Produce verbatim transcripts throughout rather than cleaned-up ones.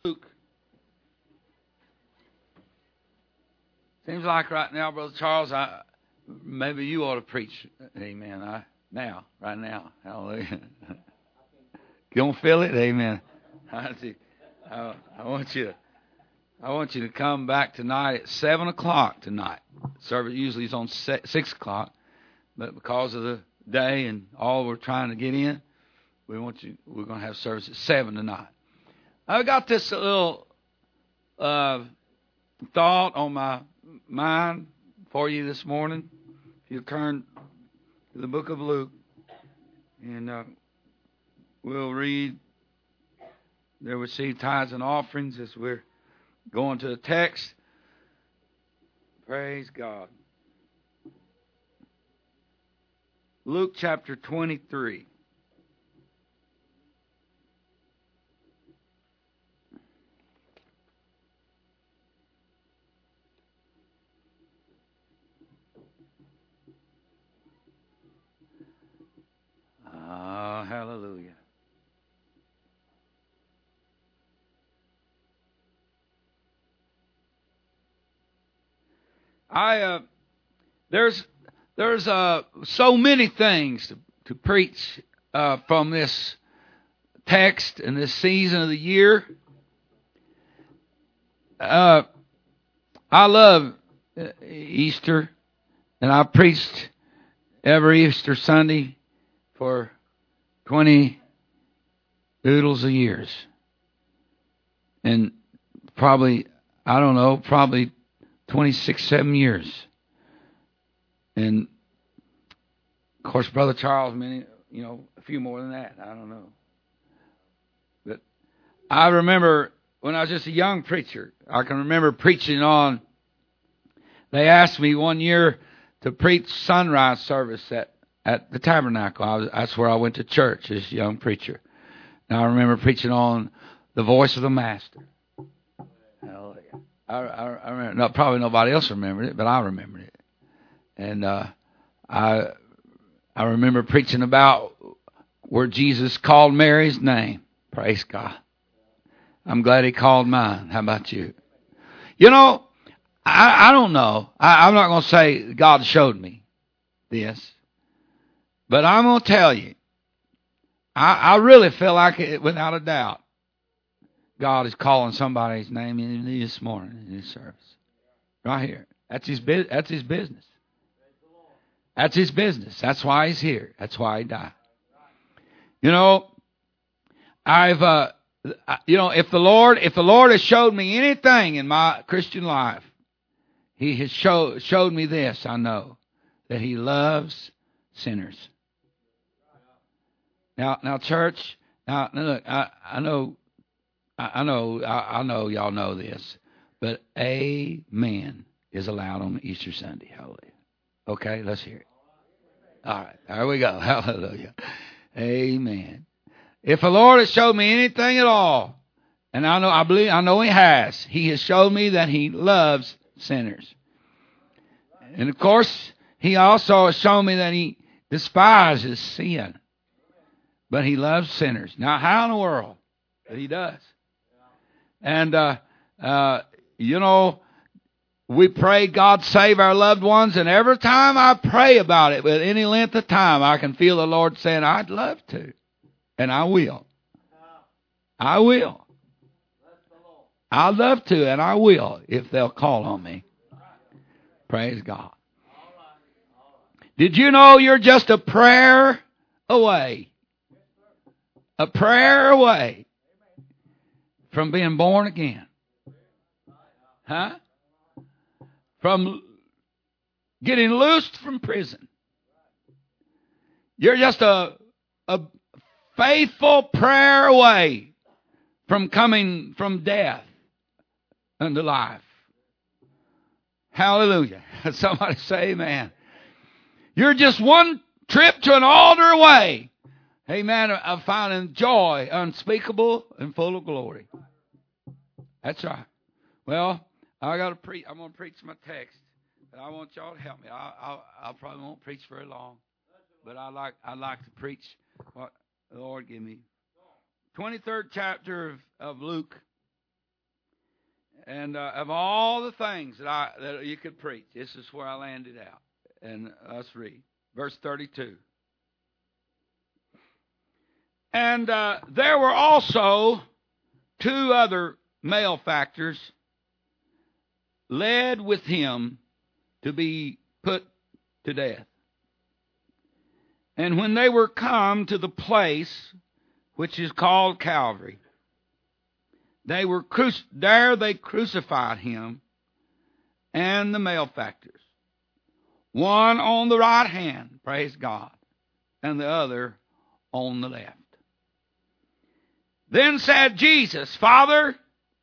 Luke. Seems like right now, Brother Charles, I maybe you ought to preach. Amen. I now, right now. Hallelujah. You don't feel it? Amen. I, I, I want you to, I want you to come back tonight at seven o'clock tonight. Service usually is on six o'clock, but because of the day and all we're trying to get in, we want you. We're going to have service at seven tonight. I've got this little uh, thought on my mind for you this morning. If you turn to the book of Luke, and uh, we'll read, there receive tithes and offerings as we're going to the text. Praise God. Luke chapter twenty-three. Ah, hallelujah. I uh, there's there's uh, so many things to, to preach uh, from this text and this season of the year. Uh, I love Easter, and I preached every Easter Sunday for twenty oodles of years. And probably, I don't know, probably twenty-six, seven years. And, of course, Brother Charles, many, you know, a few more than that. I don't know. But I remember when I was just a young preacher, I can remember preaching on, they asked me one year to preach sunrise service at At the tabernacle. I was, that's where I went to church as a young preacher. And I remember preaching on the voice of the Master. Hallelujah. I, I, I remember, no, probably nobody else remembered it, but I remembered it. And uh, I I remember preaching about where Jesus called Mary's name. Praise God. I'm glad he called mine. How about you? You know, I, I don't know. I, I'm not going to say God showed me this. But I'm going to tell you, I, I really feel like it, without a doubt, God is calling somebody's name in this morning in this service. Right here. That's his, that's his business. That's his business. That's why he's here. That's why he died. You know, I've, uh, you know, if the Lord, if the Lord has showed me anything in my Christian life, he has show, showed me this, I know, that he loves sinners. Now, now, church. Now, look. I, I know, I, I know, I, I know. Y'all know this, but amen is allowed on Easter Sunday. Hallelujah. Okay, let's hear it. All right, there we go. Hallelujah. Amen. If the Lord has showed me anything at all, and I know, I believe, I know He has. He has showed me that He loves sinners, and of course, He also has shown me that He despises sin. But he loves sinners. Now, how in the world? But he does. And, uh, uh, you know, we pray God save our loved ones. And every time I pray about it, with any length of time, I can feel the Lord saying, I'd love to. And I will. I will. I'd love to, and I will, if they'll call on me. Praise God. Did you know you're just a prayer away? A prayer away from being born again. Huh? From getting loosed from prison. You're just a, a faithful prayer away from coming from death unto life. Hallelujah. Somebody say amen. You're just one trip to an altar away. Amen. Of finding joy unspeakable and full of glory. That's right. Well, I got to preach. I'm going to preach my text, but I want y'all to help me. I, I, I probably won't preach very long, but I like I like to preach what the Lord give me. twenty-third chapter of, of Luke. And uh, of all the things that I that you could preach, this is where I landed out. And let's read verse thirty-two. And uh, there were also two other malefactors led with him to be put to death. And when they were come to the place which is called Calvary, they were cru- there they crucified him and the malefactors, one on the right hand, praise God, and the other on the left. Then said Jesus, Father,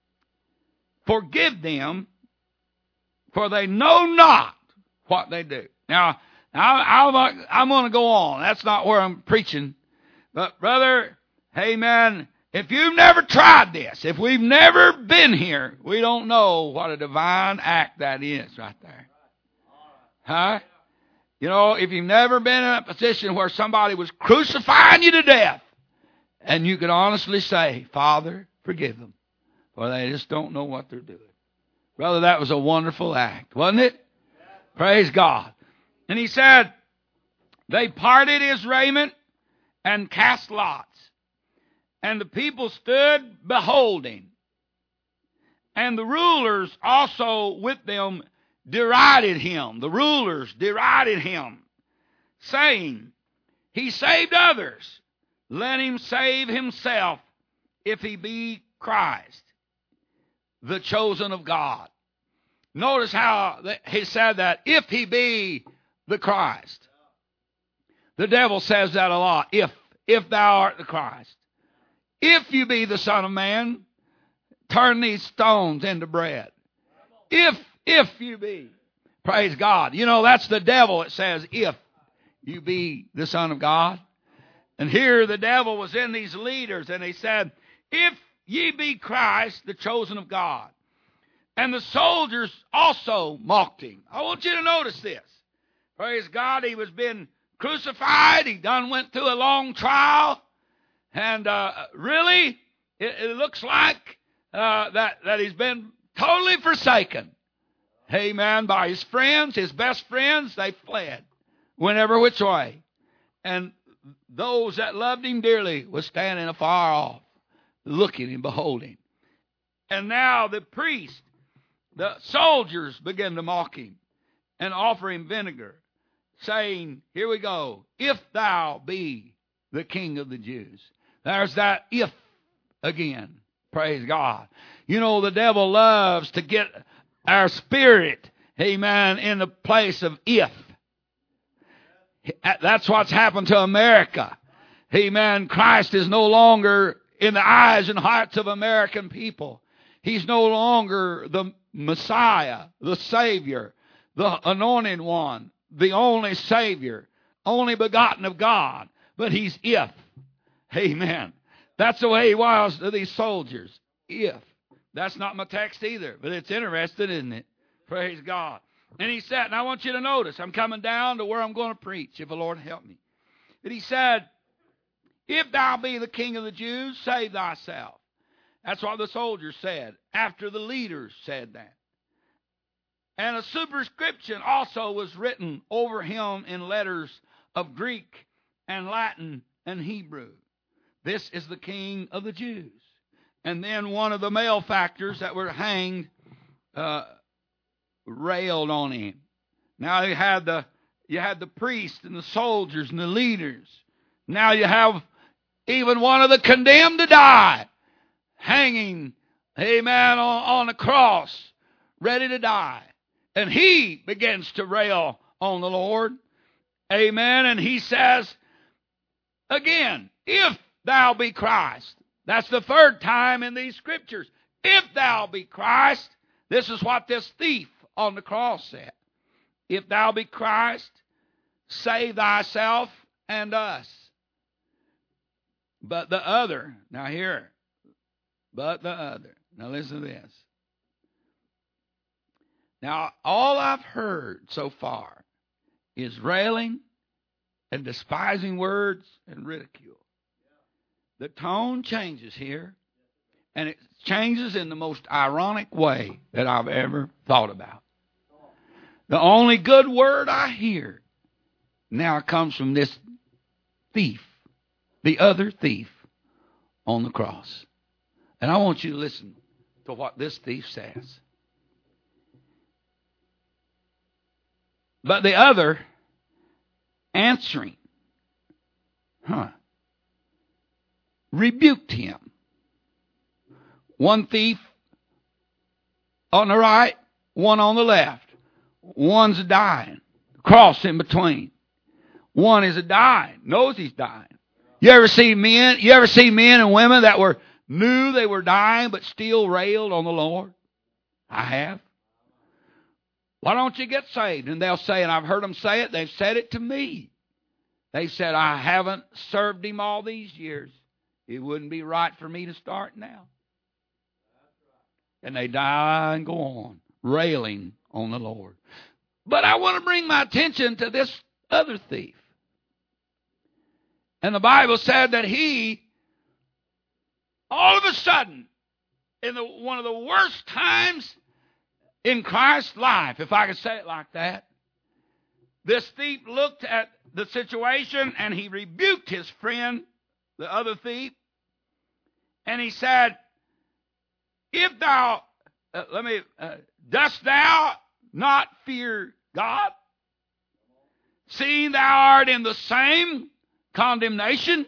forgive them, for they know not what they do. Now, I, I'm going to go on. That's not where I'm preaching. But, brother, amen, if you've never tried this, if we've never been here, we don't know what a divine act that is right there. Huh? You know, if you've never been in a position where somebody was crucifying you to death, and you can honestly say, Father, forgive them, for they just don't know what they're doing. Brother, that was a wonderful act, wasn't it? Yeah. Praise God. And he said, they parted his raiment and cast lots. And the people stood beholding. And the rulers also with them derided him. The rulers derided him, saying, he saved others. Let him save himself if he be Christ, the chosen of God. Notice how he said that, if he be the Christ. The devil says that a lot. If, if thou art the Christ. If you be the Son of Man, turn these stones into bread. If, if you be. Praise God. You know, that's the devil. It says, if you be the Son of God. And here the devil was in these leaders, and he said, if ye be Christ, the chosen of God. And the soldiers also mocked him. I want you to notice this. Praise God, he was being crucified. He done went through a long trial. And uh, really, it, it looks like uh, that, that he's been totally forsaken. Amen. By his friends, his best friends, they fled whenever which way. And those that loved him dearly was standing afar off, looking and beholding. And now the priest, the soldiers began to mock him and offer him vinegar, saying, here we go, if thou be the King of the Jews. There's that if again. Praise God. You know, the devil loves to get our spirit, amen, in the place of if. That's what's happened to America. Amen. Christ is no longer in the eyes and hearts of American people. He's no longer the Messiah, the Savior, the anointed one, the only Savior, only begotten of God. But he's if. Amen. That's the way he was to these soldiers. If. That's not my text either, but it's interesting, isn't it? Praise God. And he said, and I want you to notice, I'm coming down to where I'm going to preach, if the Lord help me. But he said, if thou be the King of the Jews, save thyself. That's what the soldiers said, after the leaders said that. And a superscription also was written over him in letters of Greek and Latin and Hebrew. This is the King of the Jews. And then one of the malefactors that were hanged uh, railed on him. Now you had the you had the priests and the soldiers and the leaders. Now you have even one of the condemned to die hanging, amen, on, on the cross, ready to die. And he begins to rail on the Lord. Amen. And he says, again, if thou be Christ. That's the third time in these scriptures. If thou be Christ. This is what this thief on the cross said. If thou be Christ, save thyself and us. But the other, now here, but the other. Now listen to this. Now, all I've heard so far is railing and despising words and ridicule. The tone changes here, and it changes in the most ironic way that I've ever thought about. The only good word I hear now comes from this thief, the other thief on the cross. And I want you to listen to what this thief says. But the other answering, huh, rebuked him. One thief on the right, one on the left. One's dying. Cross in between. One is a dying. Knows he's dying. You ever see men? You ever see men and women that were knew they were dying but still railed on the Lord? I have. Why don't you get saved? And they'll say, and I've heard them say it. They've said it to me. They said, I haven't served him all these years. It wouldn't be right for me to start now. And they die and go on, railing on the Lord. But I want to bring my attention to this other thief. And the Bible said that he, all of a sudden, in the, one of the worst times in Christ's life, if I could say it like that, this thief looked at the situation and he rebuked his friend, the other thief, and he said, if thou, uh, let me, uh, dost thou not fear God, seeing thou art in the same condemnation?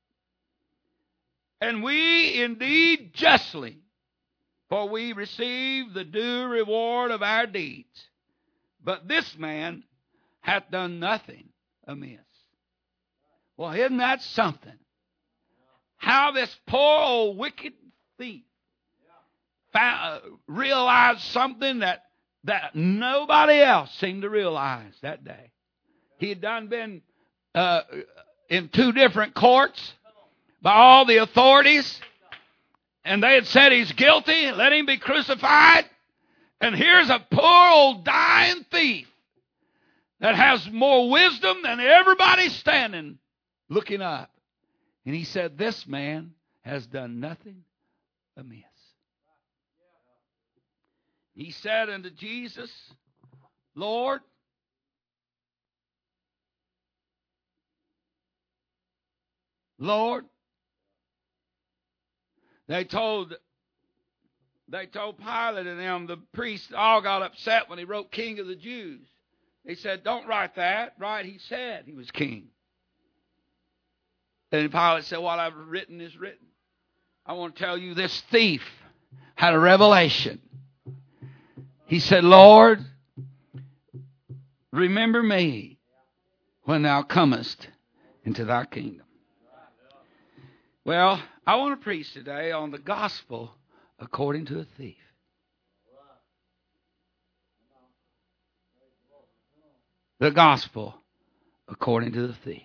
And we indeed justly, for we receive the due reward of our deeds. But this man hath done nothing amiss. Well, isn't that something? How this poor old wicked thief found, uh, realized something that, that nobody else seemed to realize that day. He had done been uh, in two different courts by all the authorities, and they had said he's guilty, let him be crucified. And here's a poor old dying thief that has more wisdom than everybody standing looking up. And he said, this man has done nothing amiss. He said unto Jesus, Lord, Lord, they told they told Pilate and them, the priests all got upset when he wrote King of the Jews. They said, don't write that. Right, he said he was king. And Pilate said, what I've written is written. I want to tell you, this thief had a revelation. He said, Lord, remember me when thou comest into thy kingdom. Well, I want to preach today on the gospel according to the thief. The gospel according to the thief.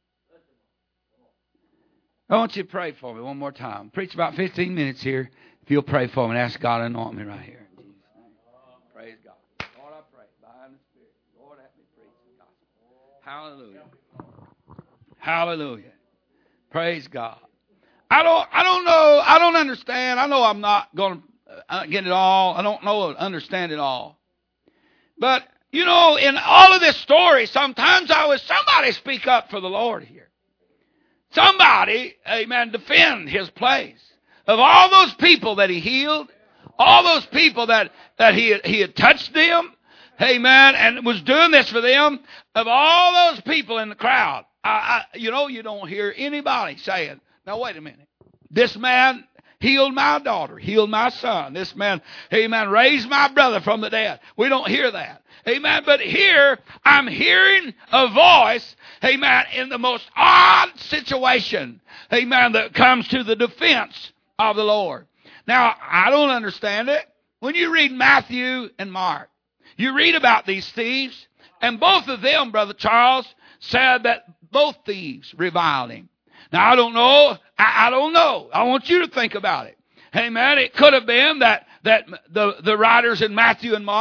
I want you to pray for me one more time. Preach about fifteen minutes here. If you'll pray for me and ask God to anoint me right here. In Jesus' name. Praise God. Lord, I pray by the Spirit. Lord, let me preach the gospel. Hallelujah. Hallelujah. Praise God. I don't, I don't know, I don't understand. I know I'm not going to get it all. I don't know, understand it all. But, you know, in all of this story, sometimes I was, somebody speak up for the Lord here. Somebody, amen, defend his place. Of all those people that he healed, all those people that, that he, he had touched them, amen, and was doing this for them, of all those people in the crowd, I, I, you know, you don't hear anybody saying, now wait a minute, this man healed my daughter, healed my son. This man, amen, raised my brother from the dead. We don't hear that. Amen. But here, I'm hearing a voice, amen, in the most odd situation, amen, that comes to the defense of the Lord. Now, I don't understand it. When you read Matthew and Mark, you read about these thieves, and both of them, Brother Charles, said that both thieves reviled him. Now, I don't know. I, I don't know. I want you to think about it. Amen. It could have been that, that the, the writers in Matthew and Mark,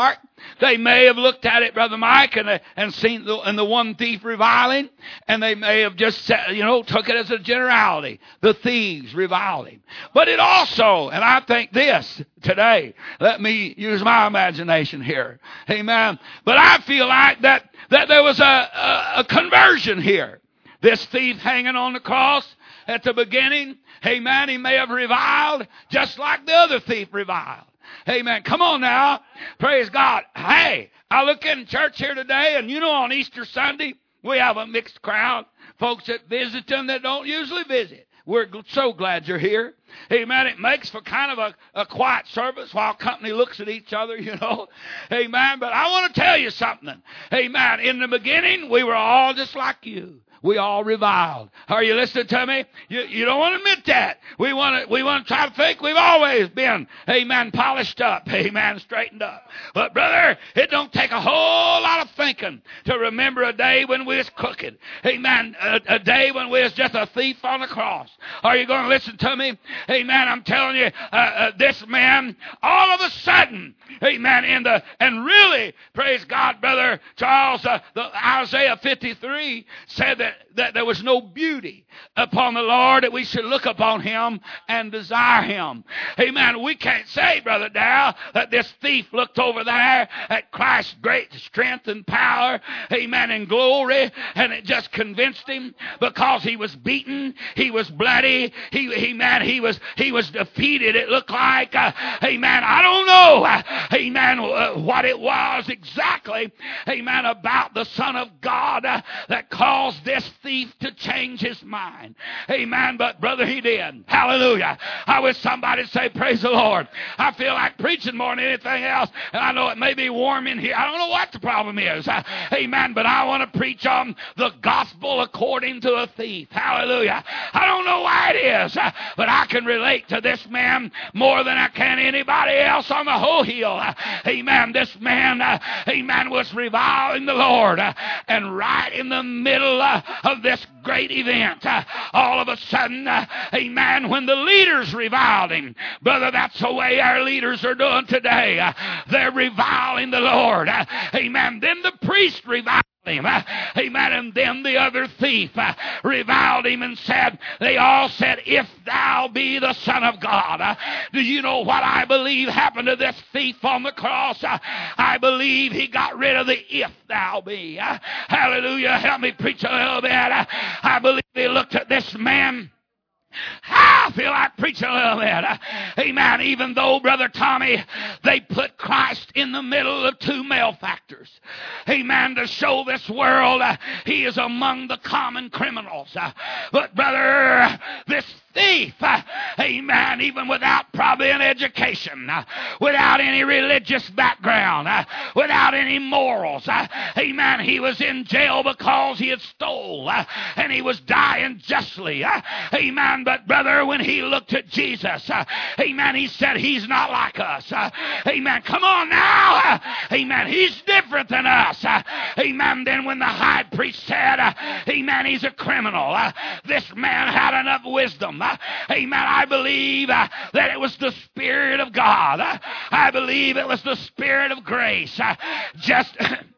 They may have looked at it, Brother Mike, and, and seen the, and the one thief reviling, and they may have just, said, you know, took it as a generality. The thieves reviled him. But it also, and I think this today, let me use my imagination here. Amen. But I feel like that, that there was a, a, a conversion here. This thief hanging on the cross at the beginning, amen, he may have reviled just like the other thief reviled. Amen. Come on now. Praise God. Hey, I look in church here today, and you know on Easter Sunday, we have a mixed crowd. Folks that visit and that don't usually visit. We're so glad you're here. Amen. It makes for kind of a, a quiet service while company looks at each other, you know. Amen. But I want to tell you something. Amen. In the beginning, we were all just like you. We all reviled. Are you listening to me? You, you don't want to admit that. We want to, we want to try to think we've always been, amen, polished up, amen, straightened up. But brother, it don't take a whole lot of thinking to remember a day when we was crooked. Amen. A, a day when we was just a thief on the cross. Are you going to listen to me? Amen. I'm telling you, uh, uh, this man, all of a sudden, amen, in the, and really, praise God, Brother Charles, uh, the Isaiah fifty-three said that that there was no beauty upon the Lord, that we should look upon him and desire him. Amen. We can't say, Brother Dow, that this thief looked over there at Christ's great strength and power, amen, and glory, and it just convinced him because he was beaten, he was bloody, he, he man, he was he was defeated. It looked like, uh, amen, I don't know, uh, amen, uh, what it was exactly, amen, about the Son of God uh, that caused this thief to change his mind. Amen. But brother, he did. Hallelujah. I wish somebody say, praise the Lord. I feel like preaching more than anything else. And I know it may be warm in here. I don't know what the problem is. Uh, amen. But I want to preach on the gospel according to a thief. Hallelujah. I don't know why it is. Uh, but I can relate to this man more than I can anybody else on the whole hill. Uh, amen. This man, uh, amen, was reviling the Lord. Uh, and right in the middle uh, of this great event, uh, all of a sudden, uh, amen, when the leaders reviled him, brother, that's the way our leaders are doing today. Uh, they're reviling the Lord. Uh, amen. Then the priest reviled him. Uh, amen. And then the other thief uh, reviled him and said, they all said, if thou be the Son of God. Uh, do you know what I believe happened to this thief on the cross? Uh, I believe he got rid of the if thou be. Uh, hallelujah. Help me preach a little bit. Uh, I believe he looked at this man. I feel like preaching a little bit. Uh, amen. Even though, Brother Tommy, they put Christ in the middle of two malefactors. Amen. To show this world uh, he is among the common criminals. Uh, but, brother, this thief, uh, amen, even without probably an education, uh, without any religious background, uh, without any morals, uh, amen, he was in jail because he had stole, uh, and he was dying justly, uh, amen, but brother, when he looked at Jesus, uh, amen, he said, he's not like us, uh, amen, come on now, uh, amen, he's different than us, uh, amen, then when the high priest said, uh, amen, he's a criminal, uh, this man had enough wisdom. Uh, amen. I believe uh, that it was the Spirit of God. Uh, I believe it was the Spirit of grace. Uh, just...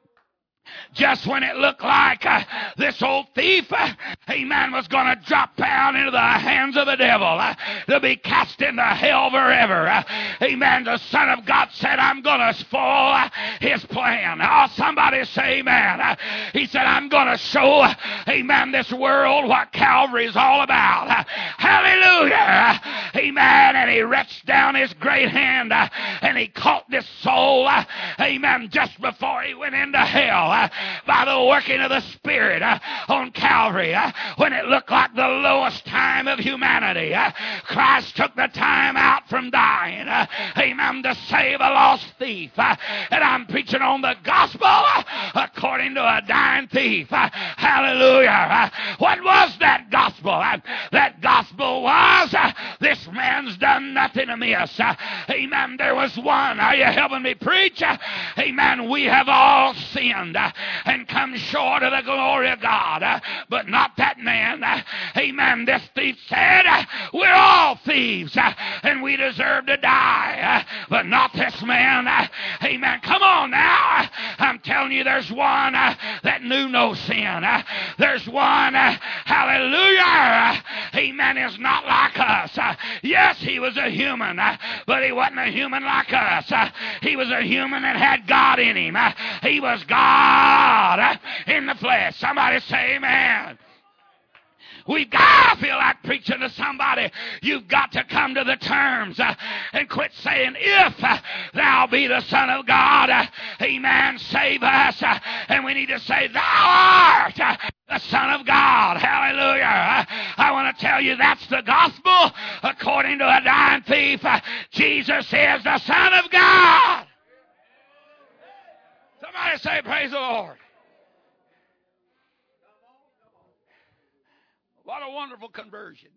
Just when it looked like uh, this old thief, uh, amen, was going to drop down into the hands of the devil uh, to be cast into hell forever. Uh, amen. The Son of God said, I'm going to spoil uh, his plan. Oh, somebody say amen. Uh, he said, I'm going to show, uh, amen, this world what Calvary is all about. Uh, hallelujah. Uh, amen. And he reached down his great hand uh, and he caught this soul, uh, amen, just before he went into hell. Uh, by the working of the Spirit uh, on Calvary, uh, when it looked like the lowest time of humanity, uh, Christ took the time out from dying, uh, amen, to save a lost thief. Uh, and I'm preaching on the gospel uh, according to a dying thief. Uh, hallelujah. Uh, what was that gospel? Uh, that gospel was, uh, this man's done nothing amiss. Uh, amen. There was one. Are you helping me preach? Uh, amen. We have all sinned. Uh, and come short of the glory of God. But not that man. Amen. This thief said, we're all thieves and we deserve to die. But not this man. Amen. Come on now. I'm telling you, there's one that knew no sin. There's one, hallelujah, amen, is not like us. Yes, he was a human, but he wasn't a human like us. He was a human that had God in him. He was God in the flesh. Somebody say amen. We've got to feel like preaching to somebody. You've got to come to the terms uh, and quit saying, if uh, thou be the Son of God, uh, amen, save us. Uh, and we need to say, thou art uh, the Son of God. Hallelujah. Uh, I want to tell you that's the gospel. According to a dying thief, uh, Jesus is the Son of God. Somebody say, praise the Lord. What a wonderful conversion.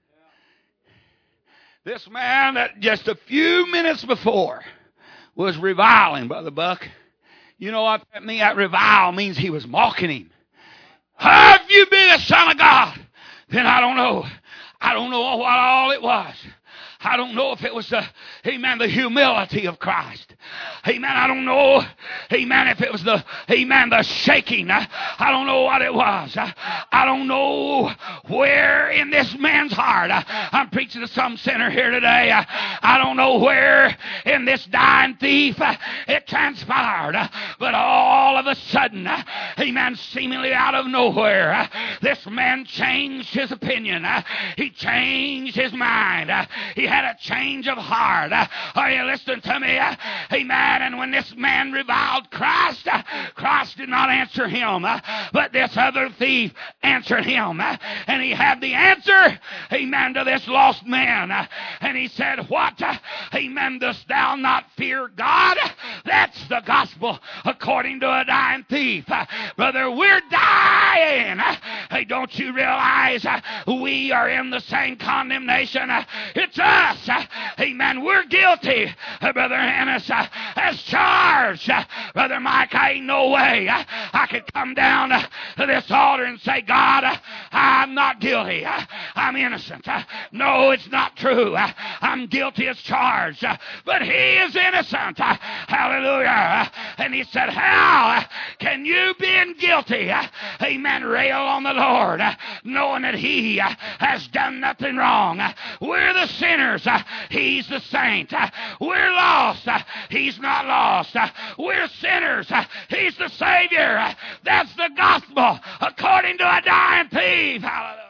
This man that just a few minutes before was reviling, Brother Buck. You know what that means? That revile means he was mocking him. Have you been a son of God? Then I don't know. I don't know what all it was. I don't know if it was the, amen, the humility of Christ. Amen, I don't know, amen, if it was the, amen, the shaking. I don't know what it was. I don't know where in this man's heart. I'm preaching to some sinner here today. I don't know where in this dying thief it transpired. But all of a sudden, amen, seemingly out of nowhere, this man changed his opinion. He changed his mind. He had a change of heart. Are you listening to me? Amen. And when this man reviled Christ, Christ did not answer him, but this other thief answered him. And he had the answer, amen, to this lost man. And he said, what? Amen, dost thou not fear God? That's the gospel according to a dying thief. Brother, we're dying. Hey, don't you realize we are in the same condemnation? It's us. Amen. We're guilty, Brother Hannes, as charged. Brother Mike, I ain't no way I could come down to this altar and say, God, I'm not guilty. I'm innocent. No, it's not true. I'm guilty as charged. But he is innocent. Hallelujah. And he said, how can you, being guilty, amen, rail on the Lord, knowing that he has done nothing wrong? We're the sinners. He's the saint. We're lost. He's not lost. We're sinners. He's the Savior. That's the gospel according to a dying thief. Hallelujah.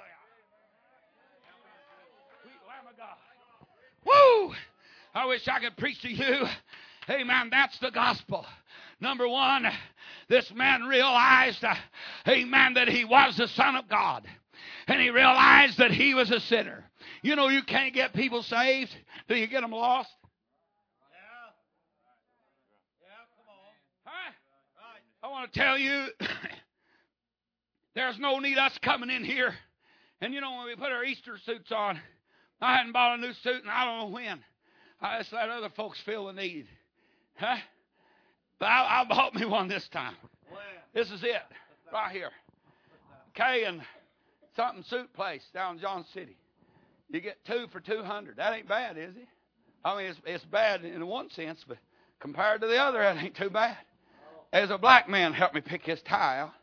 Sweet Lamb of God. Woo! I wish I could preach to you. Amen. That's the gospel. Number one, this man realized, uh, amen, that he was the Son of God. And he realized that he was a sinner. You know, you can't get people saved till you get them lost. Yeah. Yeah, come on. Huh? Right. I want to tell you, there's no need us coming in here. And you know, when we put our Easter suits on, I hadn't bought a new suit and I don't know when. I just let other folks feel the need. Huh? But I, I bought me one this time. This is it, right here. K and something suit place down in John City. You get two for two hundred. That ain't bad, is it? I mean, it's, it's bad in one sense, but compared to the other, that ain't too bad. As a black man helped me pick his tie out.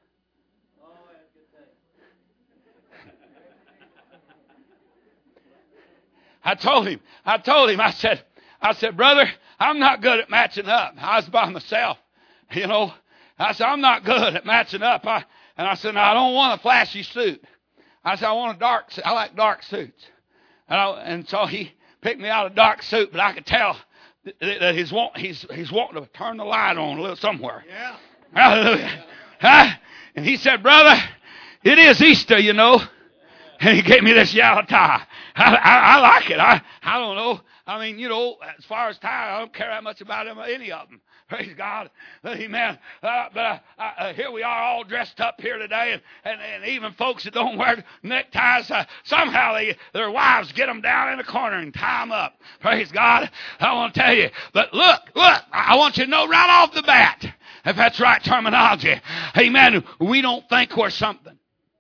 I told him, I told him, I said, I said, brother, I'm not good at matching up. I was by myself, you know. I said, I'm not good at matching up. I, and I said, no, I don't want a flashy suit. I said, I want a dark suit. I like dark suits. And, I, and so he picked me out a dark suit, but I could tell that, that he's, want, he's, he's wanting to turn the light on a little somewhere. Yeah. Hallelujah. Huh? And he said, brother, it is Easter, you know. And he gave me this yellow tie. I, I, I like it. I, I don't know. I mean, you know, as far as tie, I don't care that much about them, any of them. Praise God. Amen. Uh, but uh, uh, here we are all dressed up here today. And, and, and even folks that don't wear neckties, uh, somehow they, their wives get them down in the corner and tie them up. Praise God. I want to tell you. But look, look, I want you to know right off the bat. if that's right terminology. Amen. We don't think we're something.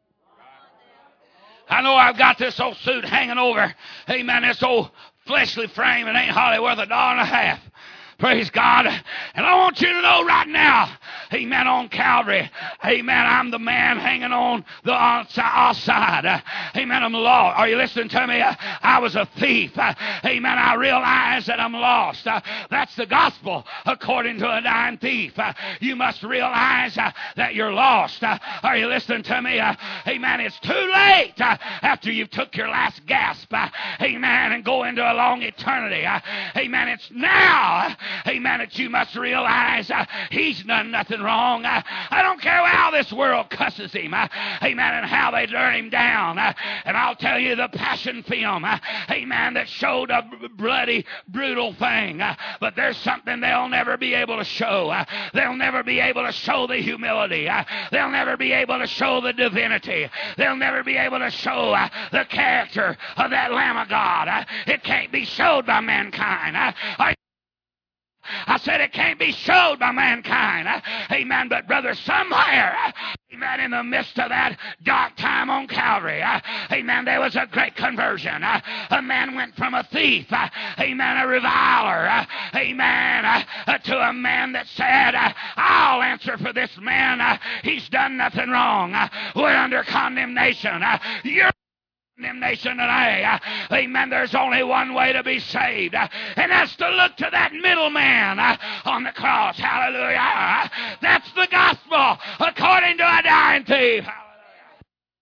I know I've got this old suit hanging over, amen, this old fleshly frame. It ain't hardly worth a dollar and a half. Praise God. And I want you to know right now, amen, on Calvary, amen, I'm the man hanging on the outside. Uh, amen, I'm lost. Are you listening to me? Uh, I was a thief. Uh, amen, I realize that I'm lost. Uh, that's the gospel according to a dying thief. Uh, you must realize uh, that you're lost. Uh, are you listening to me? Uh, amen, it's too late uh, after you've took your last gasp. Uh, amen, and go into a long eternity. Uh, amen, it's now. Uh, Amen, that you must realize uh, he's done nothing wrong. Uh, I don't care how this world cusses him. Uh, amen, and how they turn him down. Uh, and I'll tell you the passion film, uh, amen, that showed a b- bloody, brutal thing. Uh, but there's something they'll never be able to show. Uh, they'll never be able to show the humility. Uh, they'll never be able to show the divinity. They'll never be able to show uh, the character of that Lamb of God. Uh, it can't be showed by mankind. Uh, I I said it can't be showed by mankind. Amen. But brother, somewhere, amen, in the midst of that dark time on Calvary, amen, there was a great conversion. A man went from a thief, amen, a reviler, amen, to a man that said, I'll answer for this man. He's done nothing wrong. We're under condemnation. You're condemnation today. Amen. There's only one way to be saved, and that's to look to that middleman on the cross. Hallelujah. That's the gospel according to a dying thief. Hallelujah.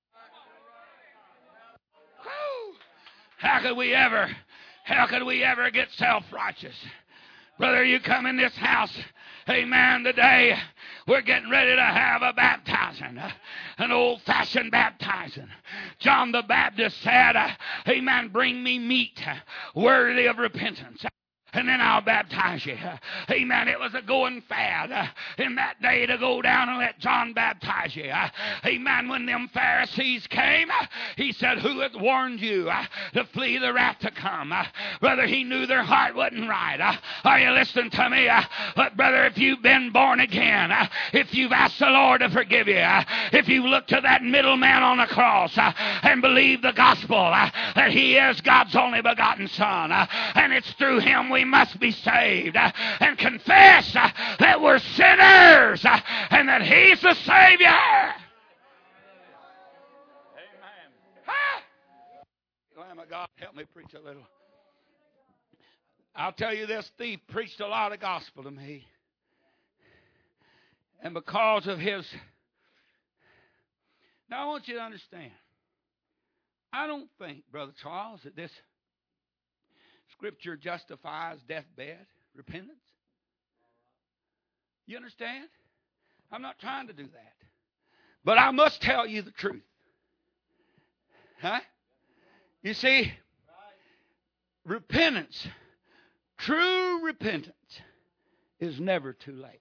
How could we ever, how could we ever get self-righteous? Brother, you come in this house, amen, today we're getting ready to have a baptizing, an old-fashioned baptizing. John the Baptist said, amen, bring me meat worthy of repentance, and then I'll baptize you. Amen. It was a going fad uh, in that day to go down and let John baptize you. Uh, amen. When them Pharisees came, uh, he said, who hath warned you uh, to flee the wrath to come? Uh, brother, he knew their heart wasn't right. Uh, are you listening to me? Uh, but brother, if you've been born again, uh, if you've asked the Lord to forgive you, uh, if you look to that middleman on the cross uh, and believe the gospel, uh, that he is God's only begotten Son, uh, and it's through him we must be saved, uh, and confess uh, that we're sinners uh, and that he's the Savior. Amen. Ah! Lamb of God, help me preach a little. I'll tell you, this thief preached a lot of gospel to me, and because of his, now I want you to understand, I don't think, Brother Charles, that this Scripture justifies deathbed repentance. You understand? I'm not trying to do that. But I must tell you the truth. Huh? You see, repentance, true repentance, is never too late.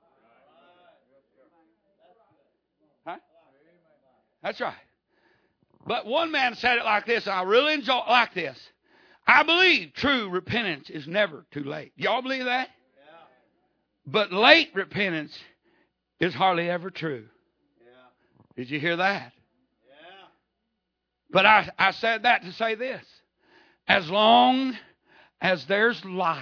Huh? That's right. But one man said it like this, and I really enjoy it like this. I believe true repentance is never too late. Y'all believe that? Yeah. But late repentance is hardly ever true. Yeah. Did you hear that? Yeah. But I, I said that to say this. As long as there's life,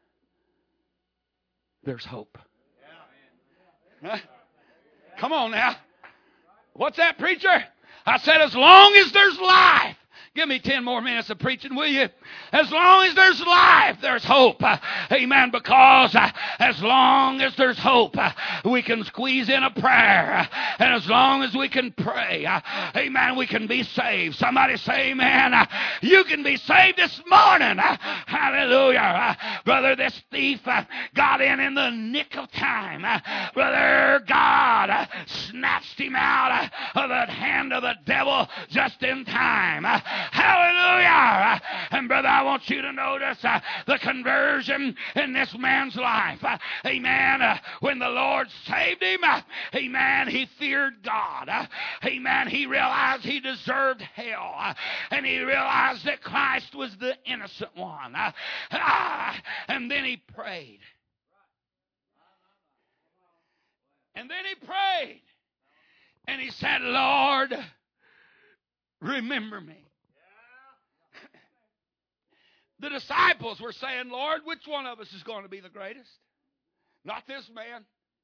there's hope. Yeah. Huh? Come on now. What's that, preacher? I said as long as there's life. Give me ten more minutes of preaching, will you? As long as there's life, there's hope. Uh, amen. Because uh, as long as there's hope, uh, we can squeeze in a prayer. Uh, and as long as we can pray, uh, amen, we can be saved. Somebody say amen. Uh, you can be saved this morning. Uh, hallelujah. Uh, brother, this thief uh, got in in the nick of time. Uh, brother, God uh, snatched him out uh, of the hand of the devil just in time. Uh, Hallelujah. And brother, I want you to notice uh, the conversion in this man's life. Uh, amen. Uh, when the Lord saved him, uh, amen, he feared God. Uh, amen. He realized he deserved hell. Uh, and he realized that Christ was the innocent one. Uh, ah, and then he prayed. And then he prayed. And he said, Lord, remember me. The disciples were saying, Lord, which one of us is going to be the greatest? Not this man.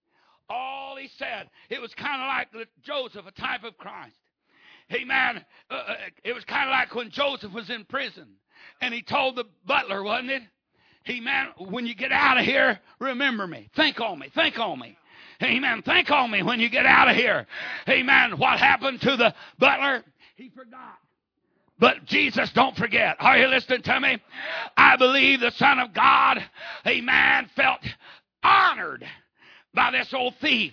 All he said, it was kind of like Joseph, a type of Christ. Amen. Uh, it was kind of like when Joseph was in prison. And he told the butler, wasn't it? Amen. When you get out of here, remember me. Think on me. Think on me. Amen. Think on me when you get out of here. Amen. What happened to the butler? He forgot. But Jesus, don't forget. Are you listening to me? I believe the Son of God, amen, felt honored by this old thief.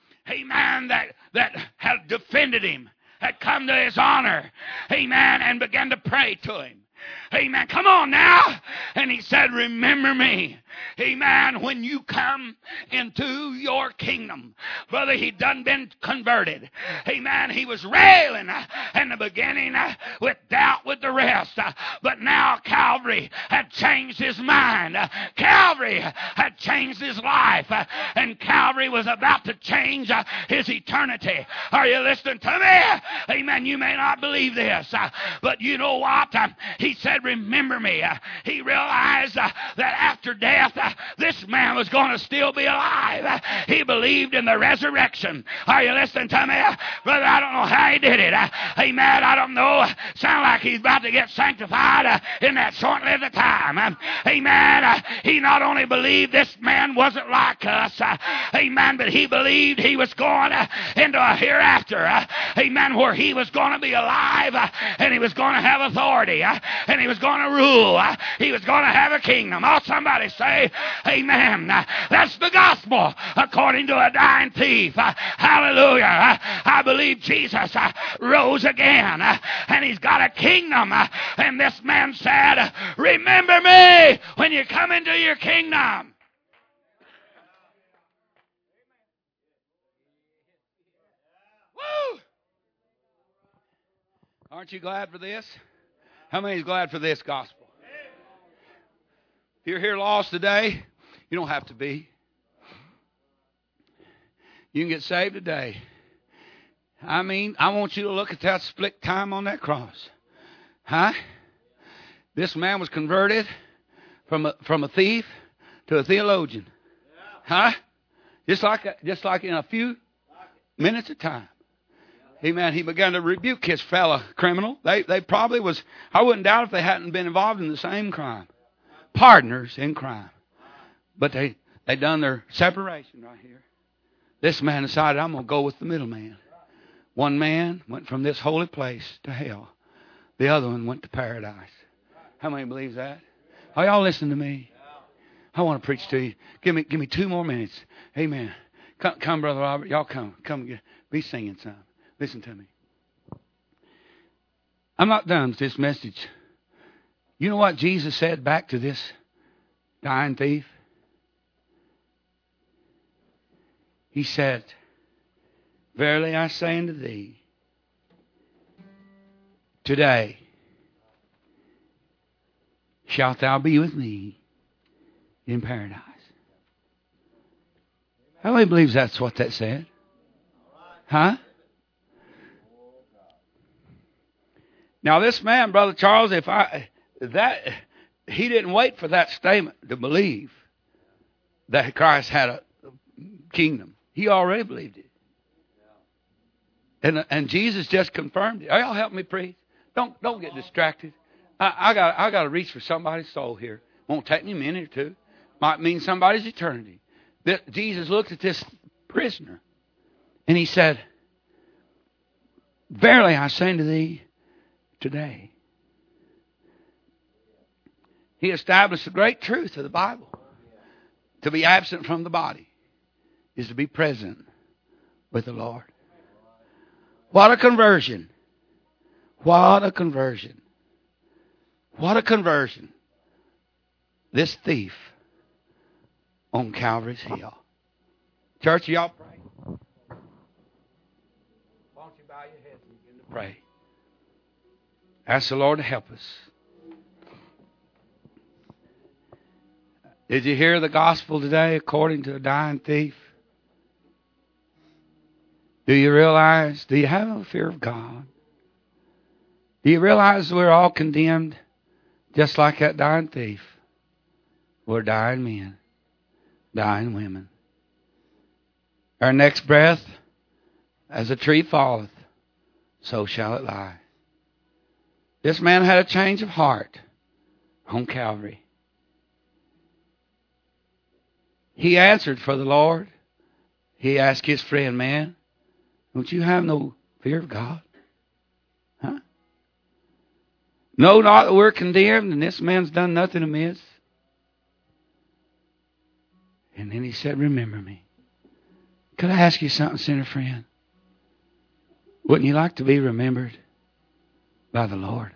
Amen. That, that had defended him, had come to his honor. Amen. And began to pray to him. Amen. Come on now. And he said, remember me. Amen. When you come into your kingdom. Brother, he done been converted. Amen. He was railing in the beginning with doubt with the rest. But now Calvary had changed his mind. Calvary had changed his life. And Calvary was about to change his eternity. Are you listening to me? Amen. You may not believe this. But you know what? He said, remember me. He realized that after death, this man was going to still be alive. He believed in the resurrection. Are you listening to me? Brother, I don't know how he did it. Amen. I don't know. Sound like he's about to get sanctified in that short-lived time. Amen. He not only believed this man wasn't like us. Amen. But he believed he was going into a hereafter. Amen. Where he was going to be alive and he was going to have authority. And he was going to rule. He was going to have a kingdom. Oh, somebody say, amen. That's the gospel according to a dying thief. Hallelujah. I believe Jesus rose again. And he's got a kingdom. And this man said, remember me when you come into your kingdom. Woo! Aren't you glad for this? How many is glad for this gospel? If you're here lost today, you don't have to be. You can get saved today. I mean, I want you to look at that split time on that cross. Huh? This man was converted from a, from a thief to a theologian. Huh? Just like, just like in a few minutes of time. Amen. He began to rebuke his fellow criminal. They they probably was, I wouldn't doubt if they hadn't been involved in the same crime. Partners in crime. But they, they done their separation right here. This man decided, I'm going to go with the middleman. One man went from this holy place to hell. The other one went to paradise. How many believes that? Are y'all listening to me? I want to preach to you. Give me give me two more minutes. Amen. Come, come Brother Robert. Y'all come. Come get, be singing some. Listen to me. I'm not done with this message. You know what Jesus said back to this dying thief? He said, verily I say unto thee, today shalt thou be with me in paradise. How many believes that's what that said? Huh? Now this man, Brother Charles, if I that he didn't wait for that statement to believe that Christ had a kingdom. He already believed it. And and Jesus just confirmed it. Y'all help me, please. Don't don't get distracted. I, I got I got to reach for somebody's soul here. Won't take me a minute or two. Might mean somebody's eternity. That Jesus looked at this prisoner and he said, verily I say unto thee, today. He established the great truth of the Bible. To be absent from the body is to be present with the Lord. What a conversion. What a conversion. What a conversion. This thief on Calvary's Hill. Church, y'all pray. Why don't you bow your heads and begin to pray? Ask the Lord to help us. Did you hear the gospel today according to a dying thief? Do you realize? Do you have no fear of God? Do you realize we're all condemned just like that dying thief? We're dying men, dying women. Our next breath, as a tree falleth, so shall it lie. This man had a change of heart on Calvary. He answered for the Lord. He asked his friend, man, don't you have no fear of God? Huh? No, not that we're condemned and this man's done nothing amiss. And then he said, remember me. Could I ask you something, sinner friend? Wouldn't you like to be remembered by the Lord?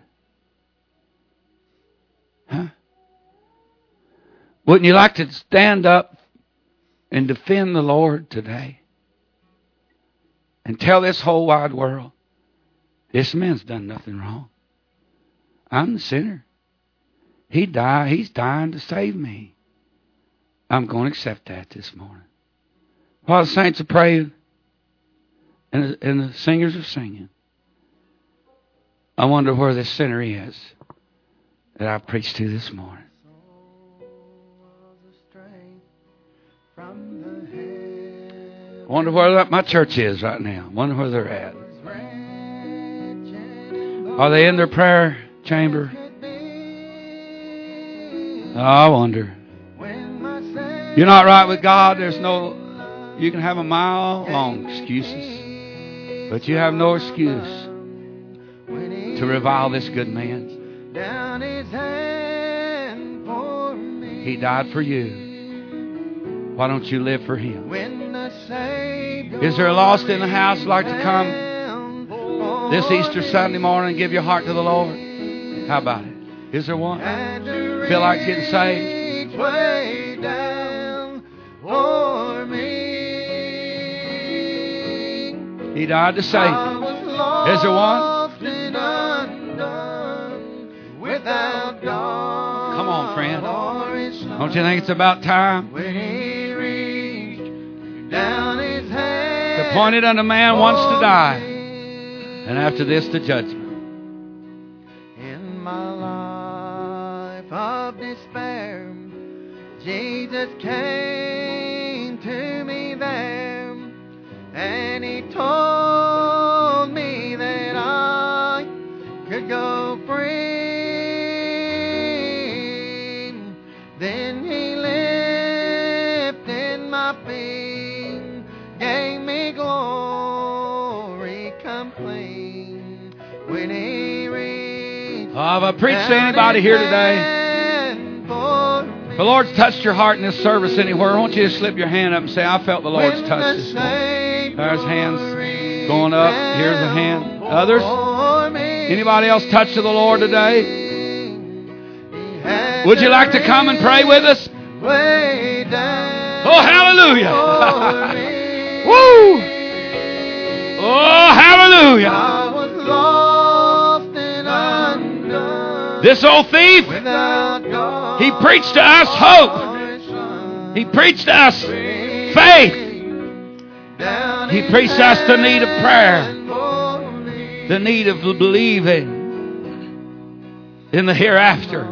Huh? Wouldn't you like to stand up and defend the Lord today? And tell this whole wide world, this man's done nothing wrong. I'm the sinner. He died. He's dying to save me. I'm going to accept that this morning. While the saints are praying and the, and the singers are singing, I wonder where this sinner is that I preached to this morning. I wonder where my church is right now. I wonder where they're at. Are they in their prayer chamber? Oh, I wonder. You're not right with God. There's no... You can have a mile long excuses, but you have no excuse to revile this good man. He died for you. Why don't you live for him? Is there a lost in the house who'd like to come this Easter Sunday morning and give your heart to the Lord? How about it? Is there one? Feel like getting saved? He died to save you. Is there one? Come on, friend. Don't you think it's about time? The appointed unto man wants to die, and after this the judgment. In my life of despair, Jesus came to me there, and he told me that I could go free. Then he lifted my feet, gave me glory complete. When he reached, oh, have I preached to anybody here today? If the Lord's touched your heart in this service anywhere, I want you to slip your hand up and say, I felt the Lord's touch this morning. There's hands going up. Here's a hand. Others? Anybody else touched to the Lord today? Would you like to come and pray with us? Oh, hallelujah. Woo! Oh, hallelujah. This old thief, he preached to us hope. He preached to us faith. He preached to us the need of prayer, the need of believing in the hereafter.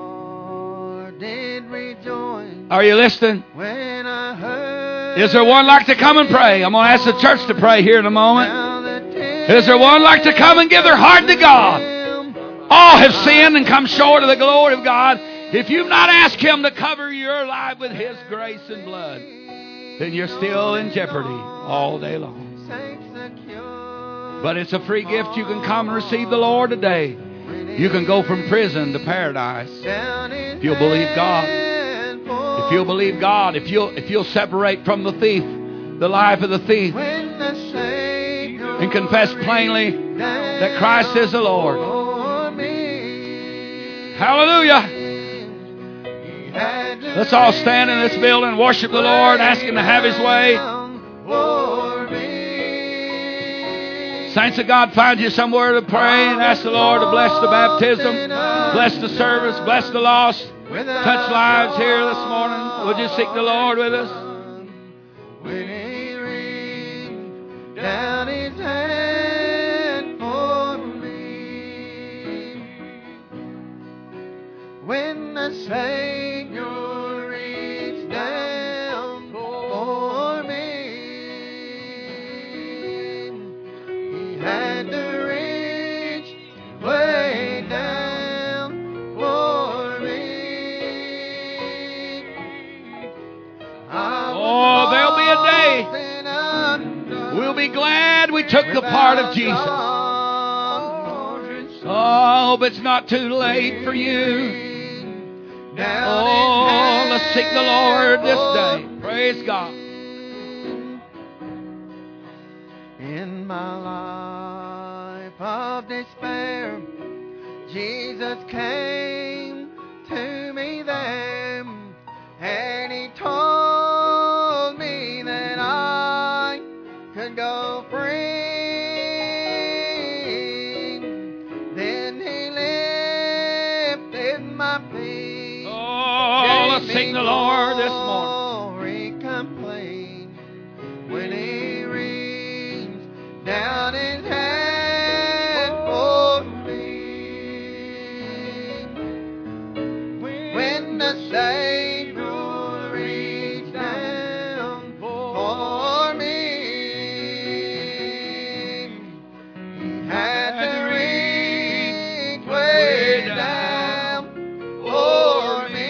Are you listening? Is there one like to come and pray? I'm going to ask the church to pray here in a moment. Is there one like to come and give their heart to God? All have sinned and come short of the glory of God. If you've not asked him to cover your life with his grace and blood, then you're still in jeopardy all day long. But it's a free gift. You can come and receive the Lord today. You can go from prison to paradise if you'll believe God. If you'll believe God, if you'll if you'll separate from the thief, the life of the thief, and confess plainly that Christ is the Lord. Hallelujah. Let's all stand in this building and worship the Lord, ask him to have his way. Saints of God, find you somewhere to pray and ask the Lord to bless the baptism, bless the service, bless the lost, touch lives here this morning. Would you seek the Lord with us? Savior reached down for me, He had to reach way down for me. Oh, there'll be a day we'll be glad we took the part of Jesus. Oh, I hope it's not too late for you. Oh, let's seek the Lord this day. Praise God. In my life of despair, Jesus came to me there, and He told me that I could go free. Then He lifted my feet. Oh, let's sing the Lord this morning. Glory complete when He reached down His hand for me. When the Savior reached down for me, He had to reach way down for me.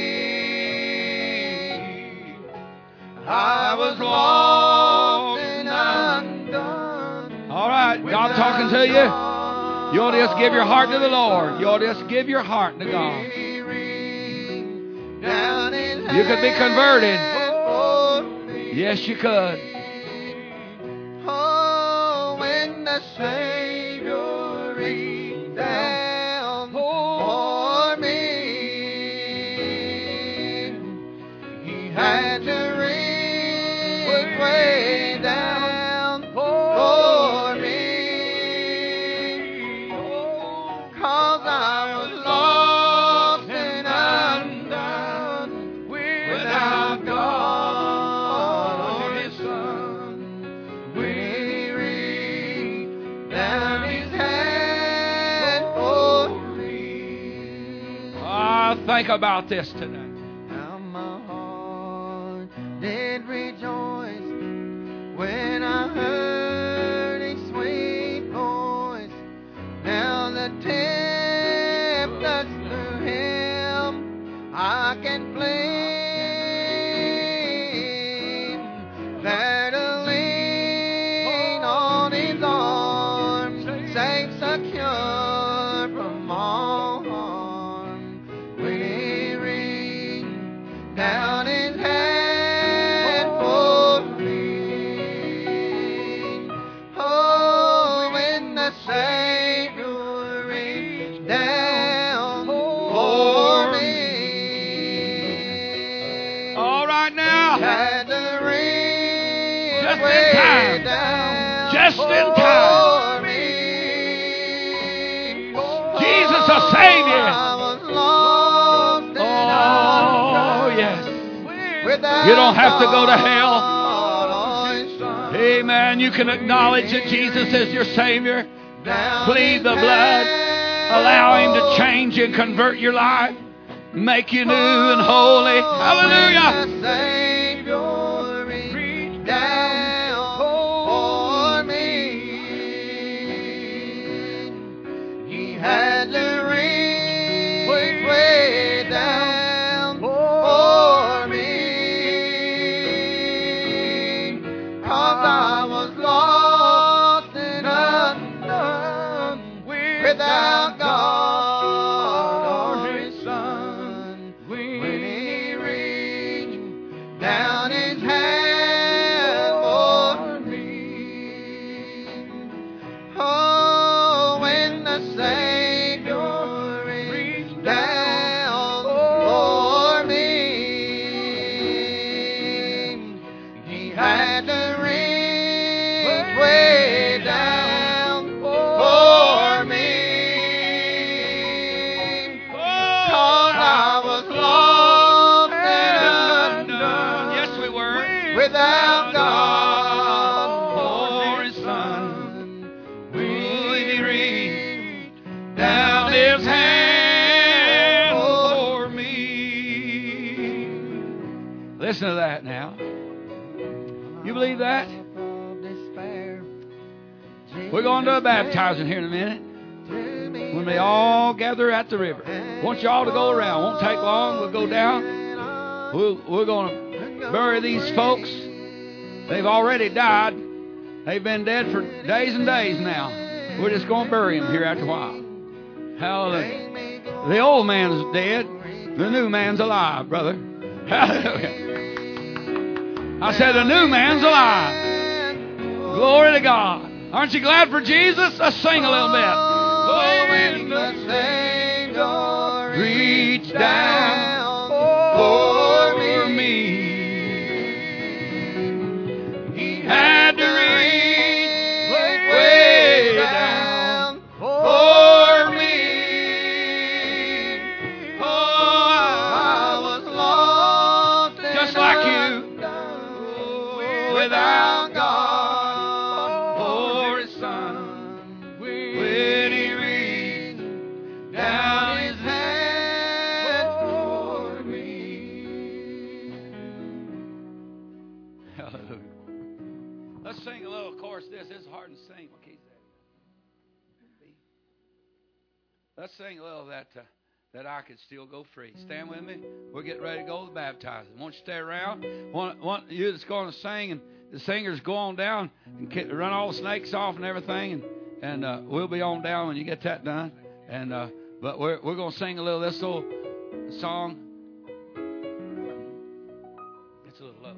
I was lost and undone. All right, God talking to you. You ought to just give your heart to the Lord. You ought to just give your heart to God. You could be converted. Yes, you could. Oh, when the Savior reached down for me, He had to reach way down for me. 'Cause I was lost and undone without God or His Son. When He reached down His hand for me. Ah, think about this today. How my heart did rejoice when I heard His sweet voice. Now the tempest through Him I can flee. There to lean on His arms, safe, secure from all harm. When He reached down His hand for me. Oh, when the Savior reached down for me. All right now. Had to reach Just in way time. down Just in for time. me. Jesus, a Savior. I was lost and Oh, yes. without You don't have to go to hell. God or His Son. Amen. You can acknowledge that Jesus is your Savior. Down Plead His the blood. hand Allow Him to for change and convert your life. Make you new and holy. Hallelujah. When the Savior reached down for me, He had to reach way down for me. 'Cause I was lost and undone without God or His Son. When He reached down His hand for me. Oh, when the Savior reached down for me, He had to reach way down for me. 'Cause I was lost and undone Yes, we were. without God or His Son. When He reached down His hand for me. that now? You believe that? We're going to do a baptizing here in a minute. When they all gather at the river. I want you all to go around. Won't take long. We'll go down. We'll, we're going to bury these folks. They've already died. They've been dead for days and days now. We're just going to bury them here after a while. Hallelujah. The old man's dead. The new man's alive, brother. Hallelujah. I said the new man's alive. Glory to God. Aren't you glad for Jesus? Let's sing a little bit. Oh, when the Savior reached down for me, He had to reach way down for me. Oh, I was lost, just like you, without God. Let's sing a little chorus. This It's hard to sing. What key is that? Let's sing a little of that. Uh, that I could still go free. Stand with me. We're getting ready to go to the baptizing. Won't you stay around? Want, want you that's going to sing, and the singers go on down and run all the snakes off and everything, and and uh, we'll be on down when you get that done. And uh, but we're we're going to sing a little of this little song. It's a little low.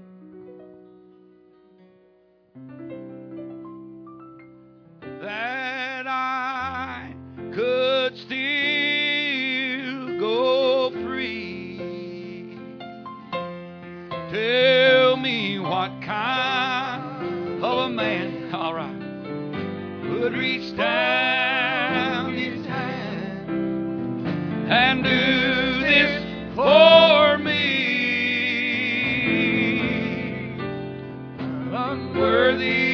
That I could still go free. Tell me what kind of a man, all right, would reach down his hand and do this for me. Unworthy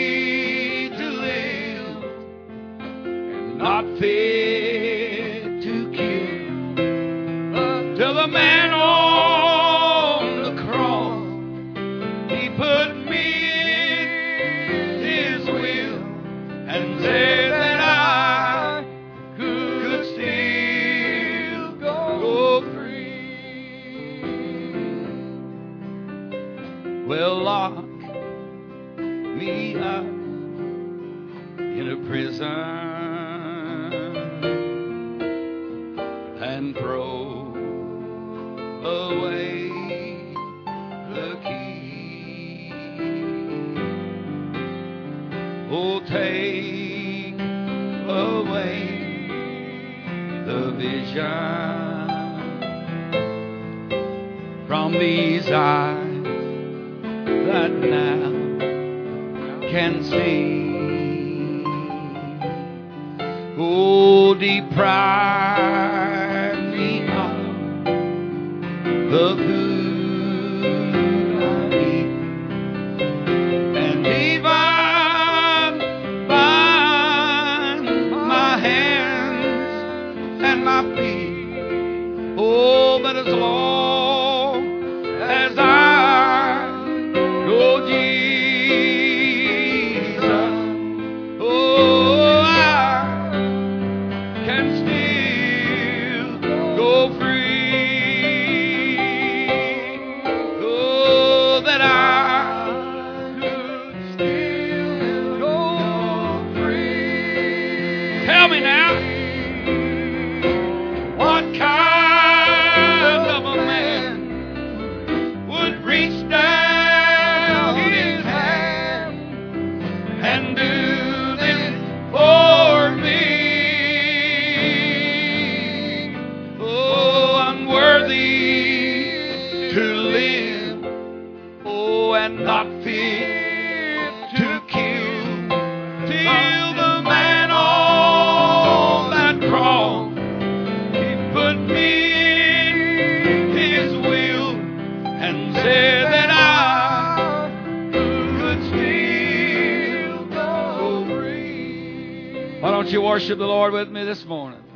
not fit to kill, till the man on the cross, he put me in his will and said that I could still go free. Well, lock me up in a prison and throw away the key. Oh, take away the vision from these eyes that now can see. Oh, deprive me of the food I eat, and even bind my hands and my feet. Oh, but as long as I know Jesus, oh, I can still go free. Oh, that I could still go free. Tell me now, what kind of a man would reach down his hand and do this for me? To live, oh, and not fit to kill, till the man on that cross, he put me in his will and said that I could still go free. Why don't you worship the Lord with me this morning?